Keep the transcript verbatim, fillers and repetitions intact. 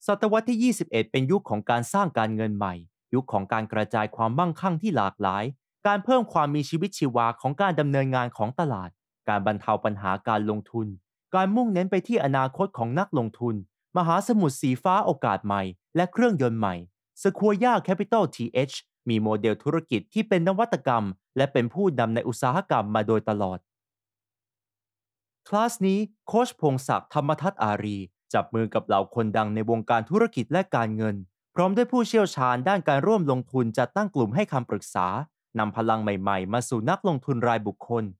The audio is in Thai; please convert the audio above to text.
ศตวรรษที่ ยี่สิบเอ็ด เป็นยุคของการสร้างการเงินใหม่ ยุคของการกระจายความมั่งคั่งที่หลากหลาย การเพิ่มความมีชีวิตชีวาของการดำเนินงานของตลาด การบรรเทาปัญหาการลงทุน การมุ่งเน้นไปที่อนาคตของนักลงทุน มหาสมุทรสีฟ้าโอกาสใหม่ และเครื่องยนต์ใหม่ Sequoia Capital ที เอช มีโมเดลธุรกิจที่เป็นนวัตกรรมและเป็นผู้นำในอุตสาหกรรมมาโดยตลอด คลาสนี้โค้ชพงศักดิ์ธรรมทัศน์อารีจับมือกับเหล่าคนดังในวงการธุรกิจและการเงินพร้อมด้วยผู้เชี่ยวชาญด้านการร่วมลงทุนจัดตั้งกลุ่มให้คำปรึกษานำพลังใหม่ๆมาสู่นักลงทุนรายบุคคล